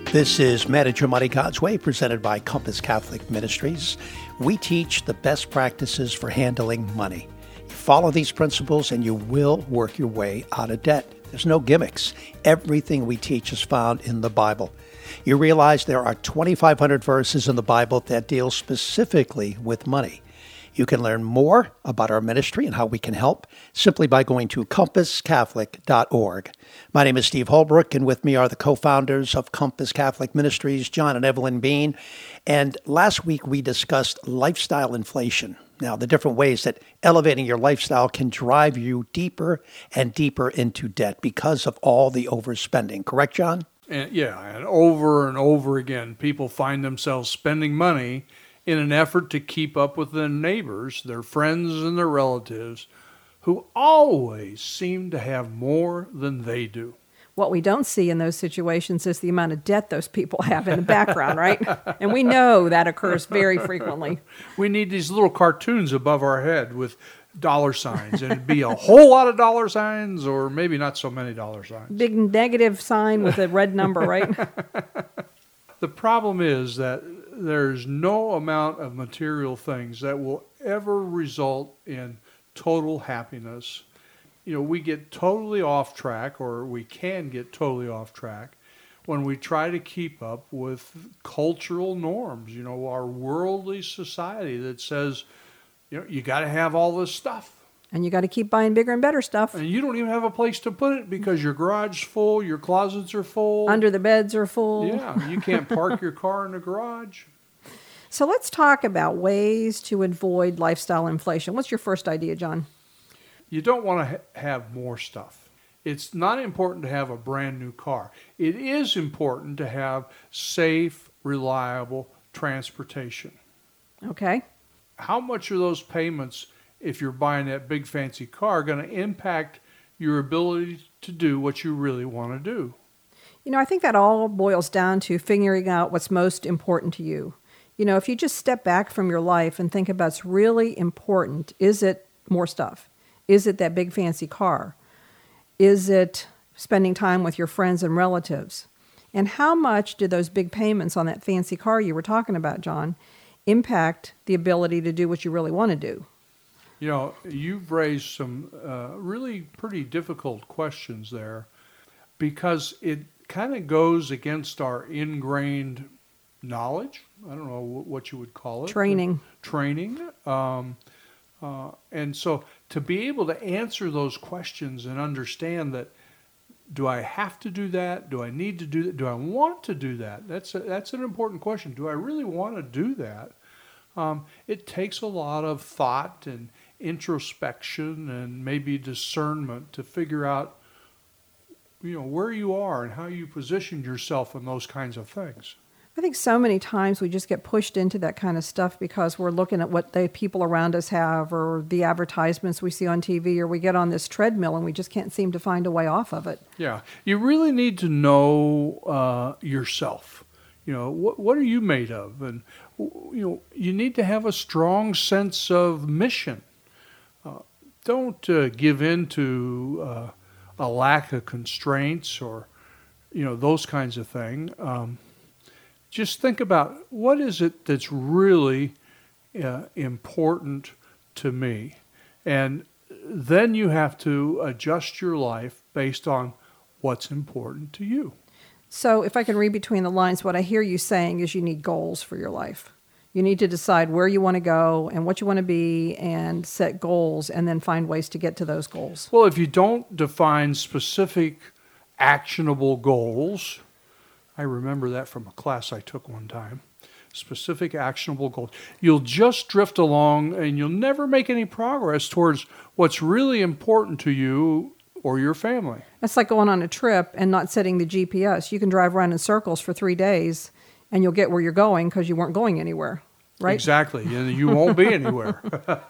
This is Manage Your Money God's Way, presented by Compass Catholic Ministries. We teach the best practices for handling money. You follow these principles and you will work your way out of debt. There's no gimmicks. Everything we teach is found in the Bible. You realize there are 2,500 verses in the Bible that deal specifically with money. You can learn more about our ministry and how we can help simply by going to compasscatholic.org. My name is Steve Holbrook, and with me are the co-founders of Compass Catholic Ministries, John and Evelyn Bean. And last week we discussed lifestyle inflation. Now, the different ways that elevating your lifestyle can drive you deeper and deeper into debt because of all the overspending. Correct, John? And over again, people find themselves spending money in an effort to keep up with their neighbors, their friends, and their relatives, who always seem to have more than they do. What we don't see in those situations is the amount of debt those people have in the background, right? And we know that occurs very frequently. We need these little cartoons above our head with dollar signs, and it'd be a whole lot of dollar signs, or maybe not so many dollar signs. Big negative sign with a red number, right? The problem is that there's no amount of material things that will ever result in total happiness. You know, we get totally off track, or we can get totally off track, when we try to keep up with cultural norms, you know, our worldly society that says, you know, you got to have all this stuff. And you got to keep buying bigger and better stuff. And you don't even have a place to put it because your garage is full, your closets are full. Under the beds are full. Yeah, you can't park your car in the garage. So let's talk about ways to avoid lifestyle inflation. What's your first idea, John? You don't want to have more stuff. It's not important to have a brand new car. It is important to have safe, reliable transportation. Okay. How much are those payments, if you're buying that big fancy car, going to impact your ability to do what you really want to do? You know, I think that all boils down to figuring out what's most important to you. You know, if you just step back from your life and think about what's really important, is it more stuff? Is it that big fancy car? Is it spending time with your friends and relatives? And how much do those big payments on that fancy car you were talking about, John, impact the ability to do what you really want to do? You know, you've raised some really pretty difficult questions there, because it kind of goes against our ingrained knowledge. I don't know what you would call it. Training. And so to be able to answer those questions and understand that, do I have to do that? Do I need to do that? Do I want to do that? That's an important question. Do I really want to do that? It takes a lot of thought and introspection and maybe discernment to figure out, you know, where you are and how you position yourself in those kinds of things. I think so many times we just get pushed into that kind of stuff because we're looking at what the people around us have, or the advertisements we see on TV, or we get on this treadmill and we just can't seem to find a way off of it. Yeah, you really need to know yourself. You know, what are you made of? And, you know, you need to have a strong sense of mission. Don't give in to a lack of constraints, or, you know, those kinds of things. Just think about, what is it that's really important to me? And then you have to adjust your life based on what's important to you. So if I can read between the lines, what I hear you saying is you need goals for your life. You need to decide where you want to go and what you want to be, and set goals, and then find ways to get to those goals. Well, if you don't define specific, actionable goals, I remember that from a class I took one time, specific, actionable goals, you'll just drift along and you'll never make any progress towards what's really important to you or your family. It's like going on a trip and not setting the GPS. You can drive around in circles for 3 days and you'll get where you're going because you weren't going anywhere, right? Exactly, and you won't be anywhere.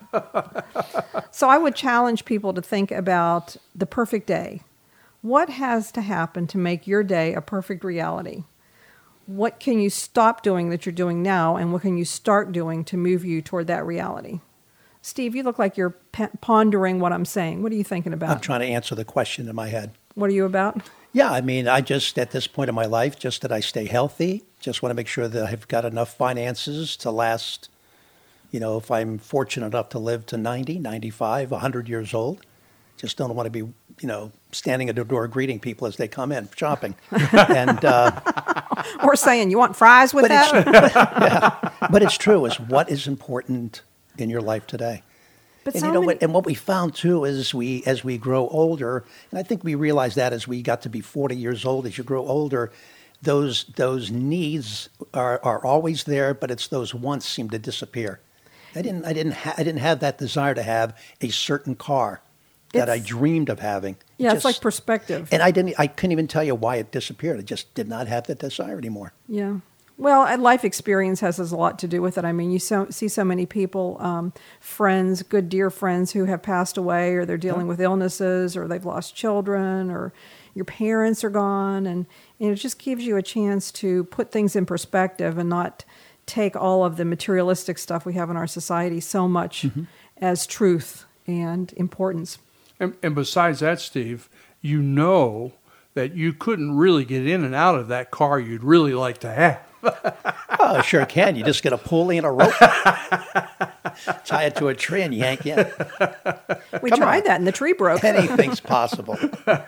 So I would challenge people to think about the perfect day. What has to happen to make your day a perfect reality? What can you stop doing that you're doing now, and what can you start doing to move you toward that reality? Steve, you look like you're pondering what I'm saying. What are you thinking about? I'm trying to answer the question in my head. What are you about? Yeah, I mean, I just, at this point in my life, just that I stay healthy, just want to make sure that I've got enough finances to last, if I'm fortunate enough to live to 90, 95, 100 years old. Just don't want to be, standing at the door greeting people as they come in shopping. And Or saying, you want fries with that? but it's true, is what is important in your life today. But And so you know many- what? And what we found too is as we grow older, and I think we realized that as we got to be 40 years old, as you grow older, those needs are always there, but it's those wants seem to disappear. I didn't have that desire to have a certain car that I It's- dreamed of having. Yeah, it's Just- like perspective. And I couldn't even tell you why it disappeared. I just did not have that desire anymore. Yeah. Well, and life experience has a lot to do with it. I mean, you see so many people, friends, good dear friends who have passed away, or they're dealing with illnesses, or they've lost children, or your parents are gone. And it just gives you a chance to put things in perspective and not take all of the materialistic stuff we have in our society so much as truth and importance. And besides that, Steve, you know that you couldn't really get in and out of that car you'd really like to have. Oh, sure can. You just get a pulley and a rope, tie it to a tree, and yank in. We Come tried on. that and the tree broke. Anything's possible.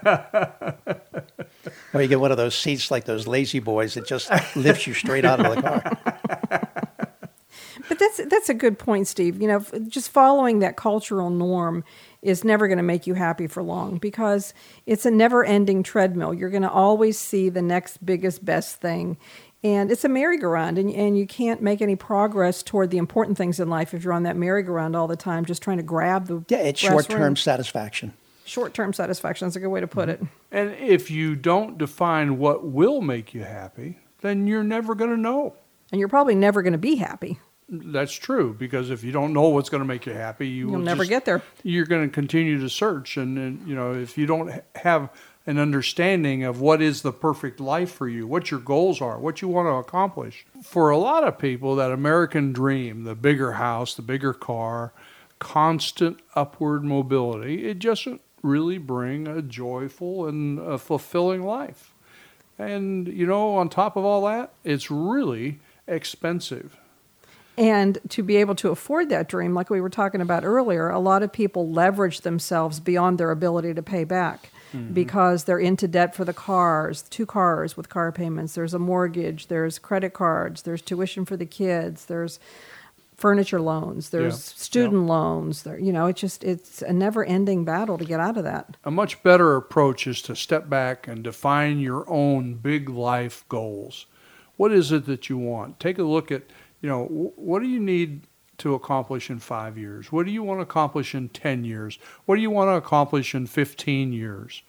Or you get one of those seats like those lazy boys that just lifts you straight out of the car. But that's a good point, Steve. Just following that cultural norm is never going to make you happy for long, because it's a never-ending treadmill. You're going to always see the next biggest, best thing. And it's a merry-go-round, and you can't make any progress toward the important things in life if you're on that merry-go-round all the time, just trying to grab the Yeah, it's brass short-term ring. satisfaction. Short-term satisfaction. That's a good way to put it. And if you don't define what will make you happy, then you're never going to know. And you're probably never going to be happy. That's true, because if you don't know what's going to make you happy, You'll never get there. You're going to continue to search, and if you don't have an understanding of what is the perfect life for you, what your goals are, what you want to accomplish. For a lot of people, that American dream, the bigger house, the bigger car, constant upward mobility, it doesn't really bring a joyful and a fulfilling life. And on top of all that, it's really expensive. And to be able to afford that dream, like we were talking about earlier, a lot of people leverage themselves beyond their ability to pay back because they're into debt for the cars, 2 cars with car payments. There's a mortgage, there's credit cards, there's tuition for the kids, there's furniture loans, there's student loans. It's a never-ending battle to get out of that. A much better approach is to step back and define your own big life goals. What is it that you want? Take a look at what do you need to accomplish in 5 years? What do you want to accomplish in 10 years? What do you want to accomplish in 15 years?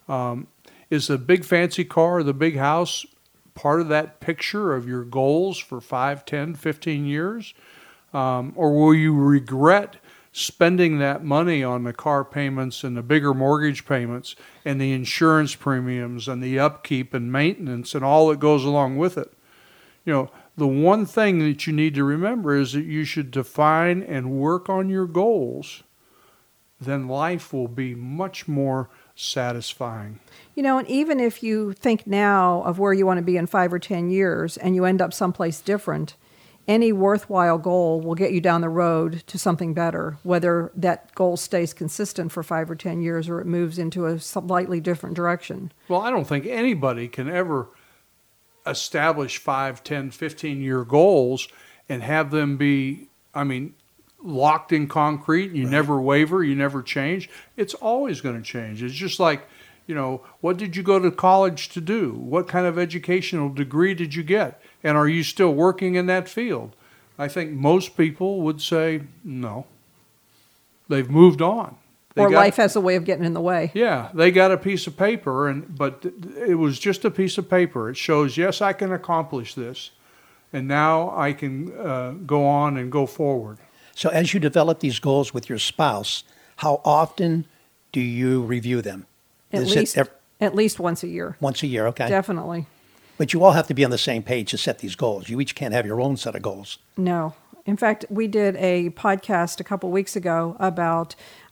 Is the big fancy car or the big house part of that picture of your goals for 5, 10, 15 years? Or will you regret spending that money on the car payments and the bigger mortgage payments and the insurance premiums and the upkeep and maintenance and all that goes along with it? The one thing that you need to remember is that you should define and work on your goals. Then life will be much more satisfying. And even if you think now of where you want to be in 5 or 10 years and you end up someplace different, any worthwhile goal will get you down the road to something better, whether that goal stays consistent for 5 or 10 years or it moves into a slightly different direction. Well, I don't think anybody can ever establish 5, 10, 15-year goals and have them be, locked in concrete. You never waver, you never change. It's always going to change. It's just like, what did you go to college to do? What kind of educational degree did you get? And are you still working in that field? I think most people would say no. They've moved on. Life has a way of getting in the way. Yeah, they got a piece of paper, but it was just a piece of paper. It shows, yes, I can accomplish this, and now I can go on and go forward. So as you develop these goals with your spouse, how often do you review them? At least once a year. Once a year, okay. Definitely. But you all have to be on the same page to set these goals. You each can't have your own set of goals. No. In fact, we did a podcast a couple weeks ago about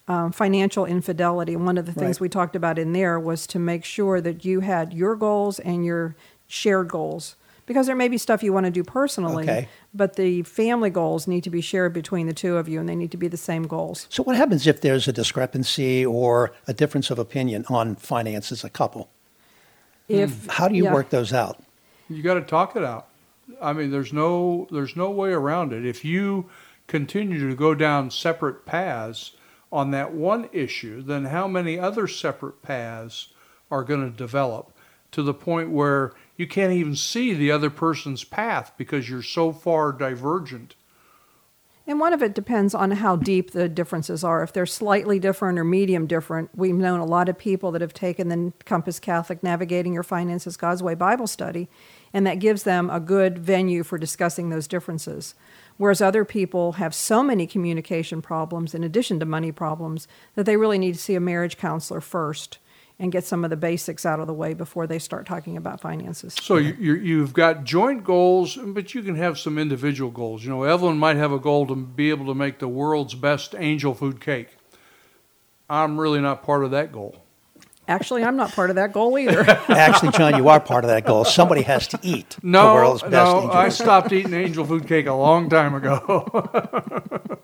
financial infidelity. One of the things Right. we talked about in there was to make sure that you had your goals and your shared goals. Because there may be stuff you want to do personally, Okay. but the family goals need to be shared between the two of you, and they need to be the same goals. So what happens if there's a discrepancy or a difference of opinion on finance as a couple? How do you yeah. work those out? You got to talk it out. I mean, there's no way around it. If you continue to go down separate paths on that one issue, then how many other separate paths are going to develop to the point where you can't even see the other person's path because you're so far divergent? And one of it depends on how deep the differences are. If they're slightly different or medium different, we've known a lot of people that have taken the Compass Catholic Navigating Your Finances God's Way Bible study, and that gives them a good venue for discussing those differences. Whereas other people have so many communication problems in addition to money problems that they really need to see a marriage counselor first and get some of the basics out of the way before they start talking about finances. So you've got joint goals, but you can have some individual goals. You know, Evelyn might have a goal to be able to make the world's best angel food cake. I'm really not part of that goal. Actually, I'm not part of that goal either. Actually, John, you are part of that goal. Somebody has to eat the world's best angel I food. stopped eating angel food cake a long time ago.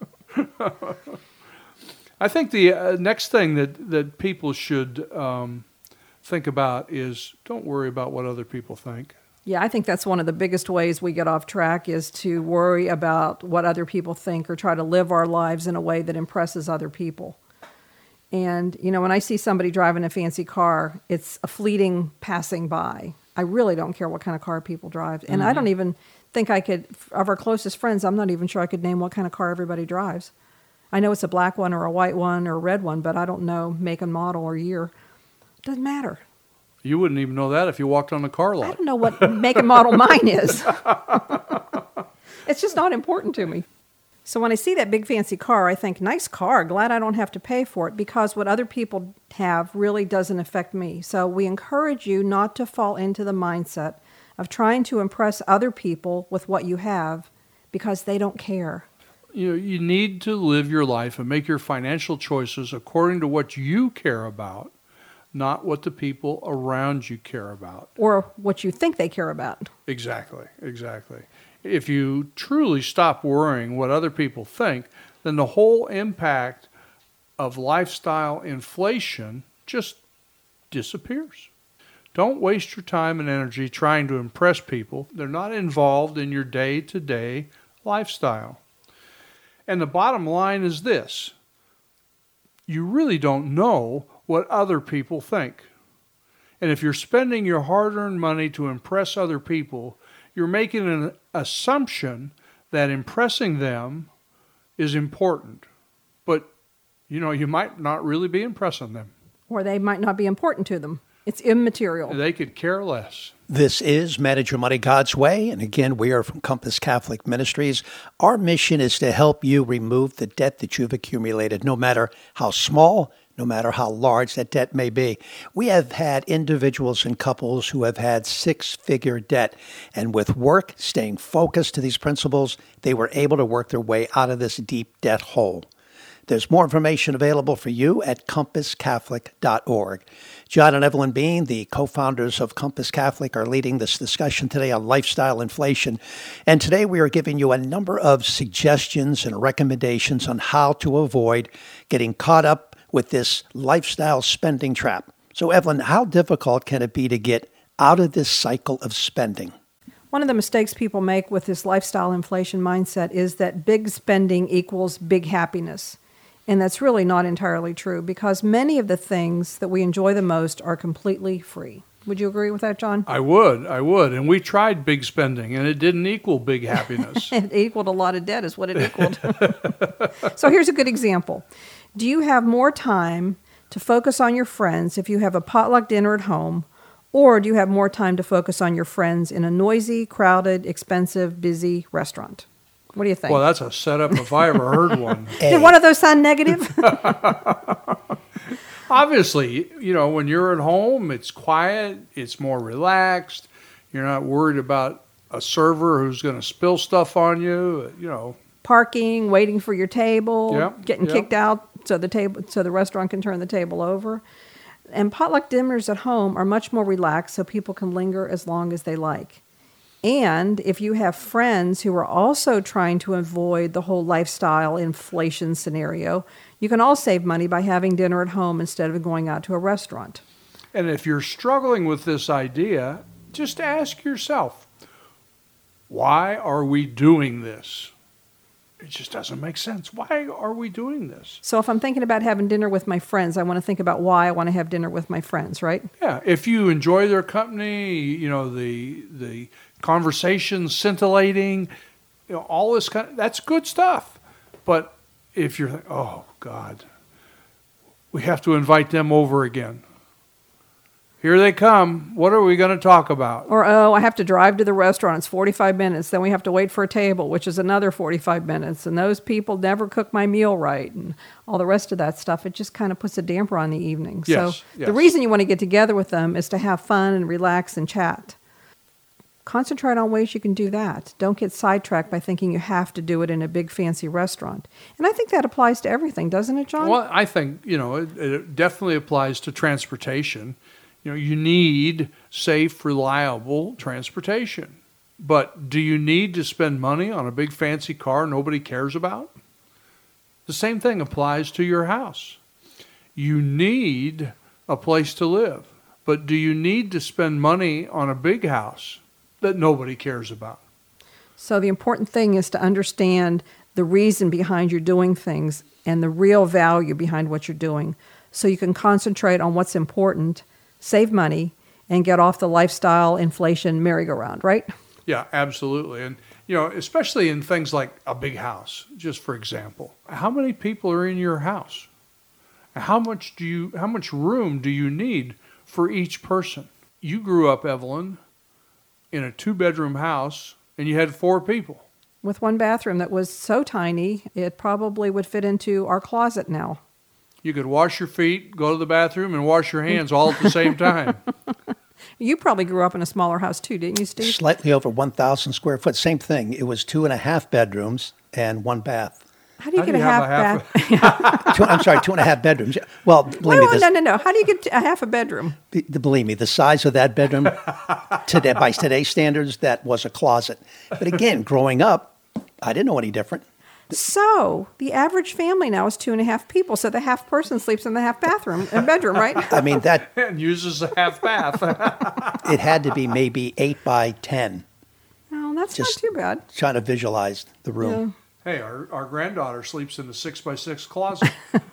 I think the next thing that people should think about is don't worry about what other people think. Yeah, I think that's one of the biggest ways we get off track is to worry about what other people think or try to live our lives in a way that impresses other people. And, you know, when I see somebody driving a fancy car, it's a fleeting passing by. I really don't care what kind of car people drive. And I don't even think I could, of our closest friends, I'm not even sure I could name what kind of car everybody drives. I know it's a black one or a white one or a red one, but I don't know make and model or year. Doesn't matter. You wouldn't even know that if you walked on the car I lot. don't know what make and model mine is. It's just not important to me. So when I see that big fancy car, I think, nice car, glad I don't have to pay for it, because what other people have really doesn't affect me. So we encourage you not to fall into the mindset of trying to impress other people with what you have because they don't care. You know, you need to live your life and make your financial choices according to what you care about, not what the people around you care about. Or what you think they care about. Exactly. If you truly stop worrying what other people think, then the whole impact of lifestyle inflation just disappears. Don't waste your time and energy trying to impress people. They're not involved in your day-to-day lifestyle. And the bottom line is this: you really don't know what other people think. And if you're spending your hard-earned money to impress other people, you're making an assumption that impressing them is important. But, you know, you might not really be impressing them. Or they might not be important to them. It's immaterial. They could care less. This is Manage Your Money God's Way. And again, we are from Compass Catholic Ministries. Our mission is to help you remove the debt that you've accumulated, no matter how small, no matter how large that debt may be. We have had individuals and couples who have had six-figure debt. And with work, staying focused to these principles, they were able to work their way out of this deep debt hole. There's more information available for you at compasscatholic.org. John and Evelyn Bean, the co-founders of Compass Catholic, are leading this discussion today on lifestyle inflation. And today we are giving you a number of suggestions and recommendations on how to avoid getting caught up with this lifestyle spending trap. So, Evelyn, how difficult can it be to get out of this cycle of spending? One of the mistakes people make with this lifestyle inflation mindset is that big spending equals big happiness. And that's really not entirely true, because many of the things that we enjoy the most are completely free. Would you agree with that, John? I would. And we tried big spending, and it didn't equal big happiness. It equaled a lot of debt is what it equaled. So here's a good example. Do you have more time to focus on your friends if you have a potluck dinner at home, or do you have more time to focus on your friends in a noisy, crowded, expensive, busy restaurant? What do you think? Well, that's a setup if I ever heard one. Did one of those sound negative? Obviously, you know, when you're at home, it's quiet, it's more relaxed. You're not worried about a server who's going to spill stuff on you, you know. Parking, waiting for your table, Yep, getting yep. kicked out so the restaurant can turn the table over. And potluck dinners at home are much more relaxed, so people can linger as long as they like. And if you have friends who are also trying to avoid the whole lifestyle inflation scenario, you can all save money by having dinner at home instead of going out to a restaurant. And if you're struggling with this idea, just ask yourself, why are we doing this? It just doesn't make sense. Why are we doing this? So if I'm thinking about having dinner with my friends, I want to think about why I want to have dinner with my friends, right? Yeah, if you enjoy their company, the conversation scintillating, all this that's good stuff. But if you're like, oh God, we have to invite them over again. Here they come. What are we going to talk about? Or, I have to drive to the restaurant. It's 45 minutes. Then we have to wait for a table, which is another 45 minutes. And those people never cook my meal right and all the rest of that stuff. It just kind of puts a damper on the evening. Yes, So yes. The reason you want to get together with them is to have fun and relax and chat. Concentrate on ways you can do that. Don't get sidetracked by thinking you have to do it in a big fancy restaurant. And I think that applies to everything, doesn't it, John? Well, I think, it definitely applies to transportation. You need safe, reliable transportation. But do you need to spend money on a big fancy car nobody cares about? The same thing applies to your house. You need a place to live. But do you need to spend money on a big house that nobody cares about? So the important thing is to understand the reason behind your doing things and the real value behind what you're doing so you can concentrate on what's important, save money, and get off the lifestyle inflation merry-go-round, right? Yeah, absolutely. And, especially in things like a big house, just for example. How many people are in your house? How much room do you need for each person? You grew up, Evelyn, in a 2-bedroom house, and you had 4 people. With one bathroom that was so tiny, it probably would fit into our closet now. You could wash your feet, go to the bathroom, and wash your hands all at the same time. You probably grew up in a smaller house too, didn't you, Steve? Slightly over 1,000 square foot. Same thing. It was 2.5 bedrooms and 1 bath. How do you get a half bath? I'm sorry, 2.5 bedrooms. Well, believe me, No. How do you get a half a bedroom? Believe me, the size of that bedroom, today, by today's standards, that was a closet. But again, growing up, I didn't know any different. So the average family now is 2.5 people. So the half person sleeps in the half bathroom and bedroom, right? I mean, that And uses a half bath. it had to be maybe 8 by 10. Oh, that's Just not too bad. trying to visualize the room. Hey, our granddaughter sleeps in a 6x6 closet.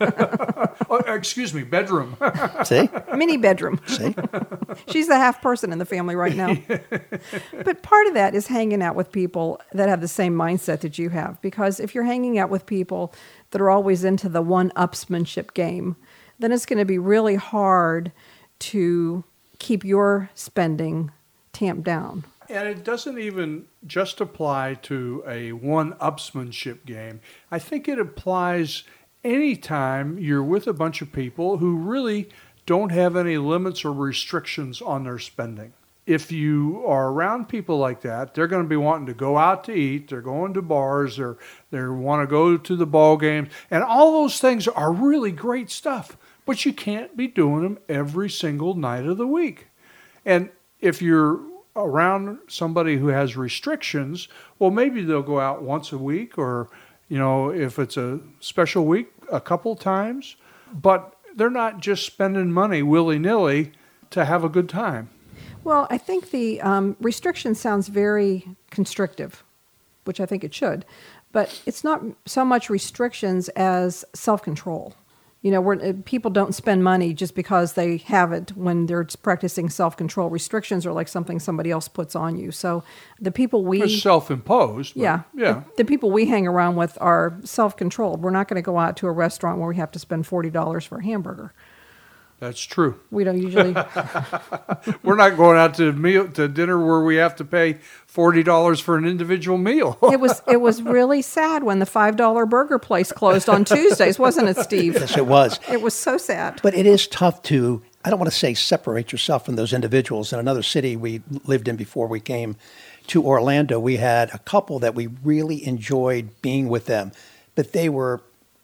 Excuse me, bedroom. See? Mini bedroom. See? She's the half person in the family right now. But part of that is hanging out with people that have the same mindset that you have. Because if you're hanging out with people that are always into the one-upsmanship game, then it's going to be really hard to keep your spending tamped down. And it doesn't even just apply to a one-upsmanship game. I think it applies anytime you're with a bunch of people who really don't have any limits or restrictions on their spending. If you are around people like that, they're going to be wanting to go out to eat, they're going to bars, or they want to go to the ball games, and all those things are really great stuff, but you can't be doing them every single night of the week. And if you're around somebody who has restrictions, well, maybe they'll go out once a week or, if it's a special week, a couple times. But they're not just spending money willy-nilly to have a good time. Well, I think the restriction sounds very constrictive, which I think it should. But it's not so much restrictions as self-control. People don't spend money just because they have it when they're practicing self-control. Restrictions are like something somebody else puts on you. So the people It's self-imposed. Yeah. The people we hang around with are self-controlled. We're not going to go out to a restaurant where we have to spend $40 for a hamburger. That's true. We don't usually. We're not going out to dinner where we have to pay $40 for an individual meal. It was really sad when the $5 burger place closed on Tuesdays, wasn't it, Steve? Yes, it was. It was so sad. But it is tough to, I don't want to say separate yourself from those individuals. In another city we lived in before we came to Orlando, we had a couple that we really enjoyed being with them, but they were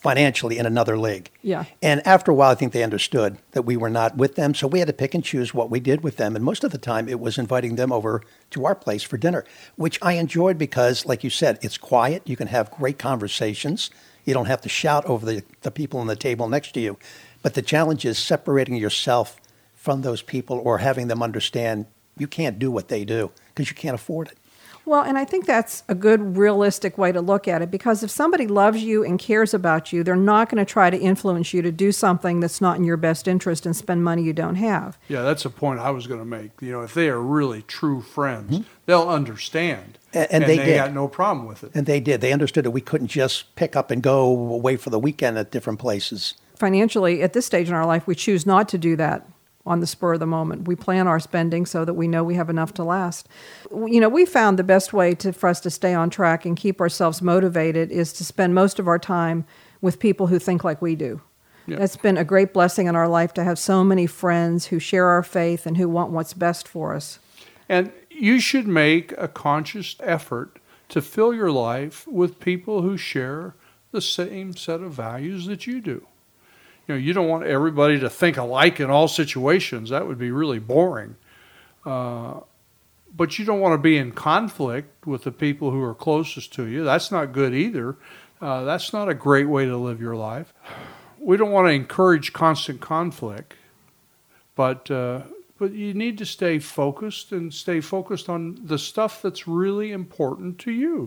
financially in another league. Yeah. And after a while, I think they understood that we were not with them. So we had to pick and choose what we did with them. And most of the time, it was inviting them over to our place for dinner, which I enjoyed because, like you said, it's quiet. You can have great conversations. You don't have to shout over the people on the table next to you. But the challenge is separating yourself from those people or having them understand you can't do what they do because you can't afford it. Well, and I think that's a good, realistic way to look at it, because if somebody loves you and cares about you, they're not going to try to influence you to do something that's not in your best interest and spend money you don't have. Yeah, that's a point I was going to make. If they are really true friends, they'll understand. And they did. Got no problem with it. And they did. They understood that we couldn't just pick up and go away for the weekend at different places. Financially, at this stage in our life, we choose not to do that on the spur of the moment. We plan our spending so that we know we have enough to last. We found the best way for us to stay on track and keep ourselves motivated is to spend most of our time with people who think like we do. Yeah. It's been a great blessing in our life to have so many friends who share our faith and who want what's best for us. And you should make a conscious effort to fill your life with people who share the same set of values that you do. You don't want everybody to think alike in all situations. That would be really boring. But you don't want to be in conflict with the people who are closest to you. That's not good either. That's not a great way to live your life. We don't want to encourage constant conflict, but you need to stay focused and stay focused on the stuff that's really important to you.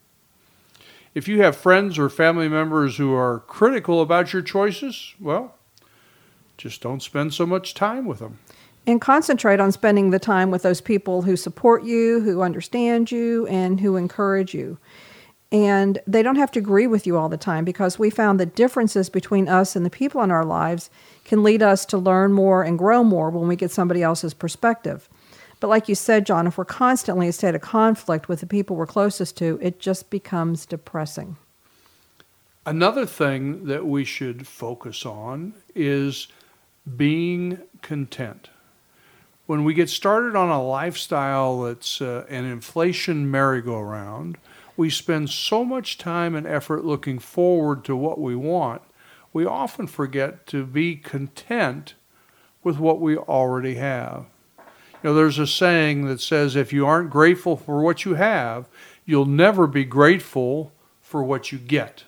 If you have friends or family members who are critical about your choices, well, just don't spend so much time with them. And concentrate on spending the time with those people who support you, who understand you, and who encourage you. And they don't have to agree with you all the time, because we found that differences between us and the people in our lives can lead us to learn more and grow more when we get somebody else's perspective. But like you said, John, if we're constantly in a state of conflict with the people we're closest to, it just becomes depressing. Another thing that we should focus on is being content. When we get started on a lifestyle that's an inflation merry-go-round, we spend so much time and effort looking forward to what we want, we often forget to be content with what we already have. There's a saying that says if you aren't grateful for what you have, you'll never be grateful for what you get.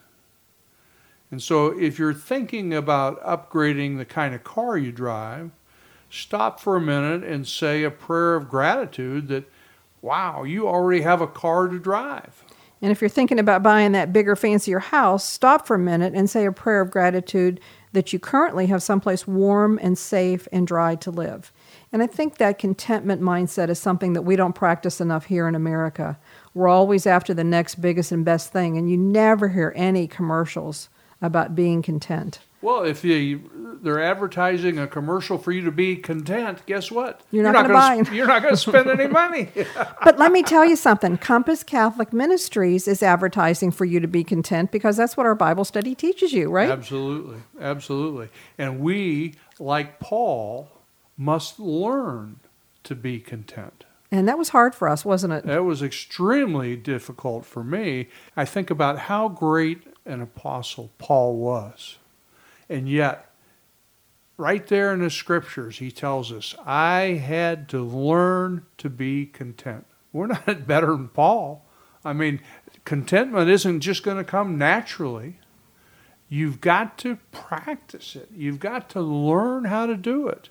And so if you're thinking about upgrading the kind of car you drive, stop for a minute and say a prayer of gratitude that, wow, you already have a car to drive. And if you're thinking about buying that bigger, fancier house, stop for a minute and say a prayer of gratitude that you currently have someplace warm and safe and dry to live. And I think that contentment mindset is something that we don't practice enough here in America. We're always after the next biggest and best thing, and you never hear any commercials about being content. Well, if they're advertising a commercial for you to be content, guess what? You're not going to buy. You're not going to spend any money. But let me tell you something. Compass Catholic Ministries is advertising for you to be content because that's what our Bible study teaches you, right? Absolutely. Absolutely. And we, like Paul, must learn to be content. And that was hard for us, wasn't it? That was extremely difficult for me. I think about how great an apostle Paul was. And yet, right there in the scriptures, he tells us, I had to learn to be content. We're not better than Paul. I mean, contentment isn't just going to come naturally. You've got to practice it. You've got to learn how to do it.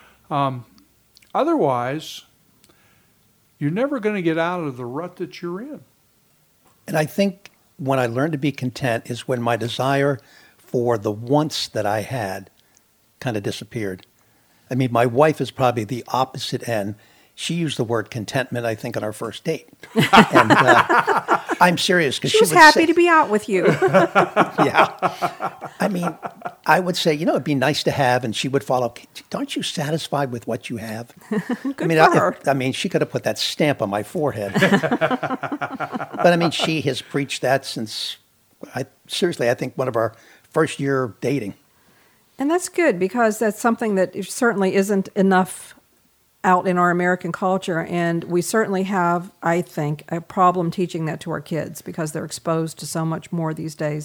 Otherwise, you're never going to get out of the rut that you're in. And I think when I learned to be content is when my desire for the wants that I had kind of disappeared. I mean, my wife is probably the opposite end. She used the word contentment, I think, on our first date. And I'm serious. She was happy to be out with you. Yeah. I mean, I would say, it'd be nice to have, and she would follow, aren't you satisfied with what you have? Good for her. She could have put that stamp on my forehead. But she has preached that since, I think one of our first year of dating. And that's good, because that's something that certainly isn't enough out in our American culture, and we certainly have, I think, a problem teaching that to our kids because they're exposed to so much more these days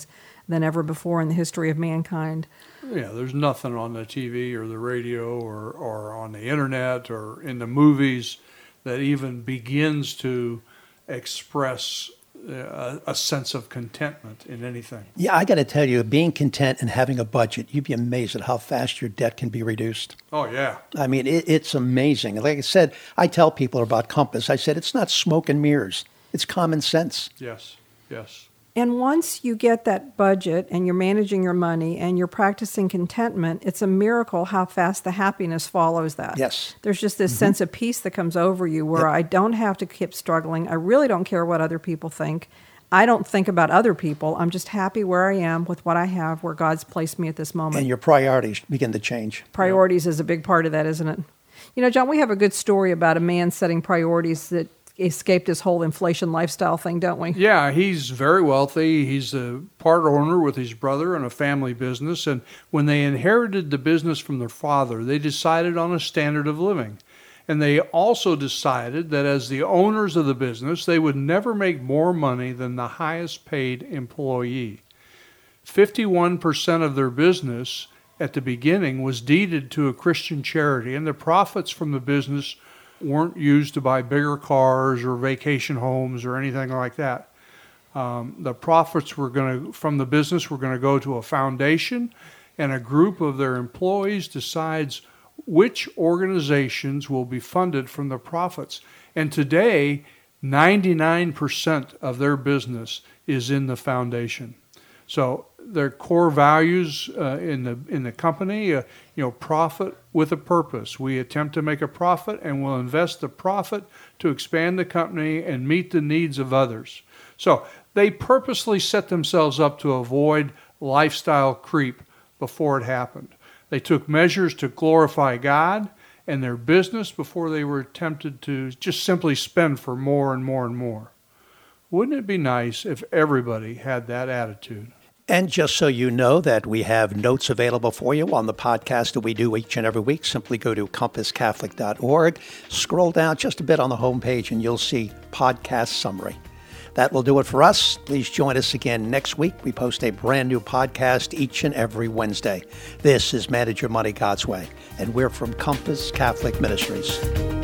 than ever before in the history of mankind. Yeah, there's nothing on the TV or the radio or on the internet or in the movies that even begins to express a sense of contentment in anything. Yeah, I got to tell you, being content and having a budget, you'd be amazed at how fast your debt can be reduced. Oh, yeah. I mean, it's amazing. Like I said, I tell people about Compass, I said, it's not smoke and mirrors. It's common sense. Yes, yes. And once you get that budget and you're managing your money and you're practicing contentment, it's a miracle how fast the happiness follows that. Yes. There's just this sense of peace that comes over you where I don't have to keep struggling. I really don't care what other people think. I don't think about other people. I'm just happy where I am with what I have, where God's placed me at this moment. And your priorities begin to change. Priorities is a big part of that, isn't it? You know, John, we have a good story about a man setting priorities that escaped his whole inflation lifestyle thing, don't we? Yeah, he's very wealthy. He's a part owner with his brother in a family business. And when they inherited the business from their father, they decided on a standard of living. And they also decided that as the owners of the business, they would never make more money than the highest paid employee. 51% of their business at the beginning was deeded to a Christian charity, and the profits from the business weren't used to buy bigger cars or vacation homes or anything like that. The profits from the business were going to go to a foundation, and a group of their employees decides which organizations will be funded from the profits. And today, 99% of their business is in the foundation. So their core values in the company, profit with a purpose. We attempt to make a profit, and we'll invest the profit to expand the company and meet the needs of others. So they purposely set themselves up to avoid lifestyle creep before it happened. They took measures to glorify God and their business before they were tempted to just simply spend for more and more and more. Wouldn't it be nice if everybody had that attitude? And just so you know that we have notes available for you on the podcast that we do each and every week, simply go to compasscatholic.org, scroll down just a bit on the homepage, and you'll see podcast summary. That will do it for us. Please join us again next week. We post a brand new podcast each and every Wednesday. This is Manage Your Money God's Way, and we're from Compass Catholic Ministries.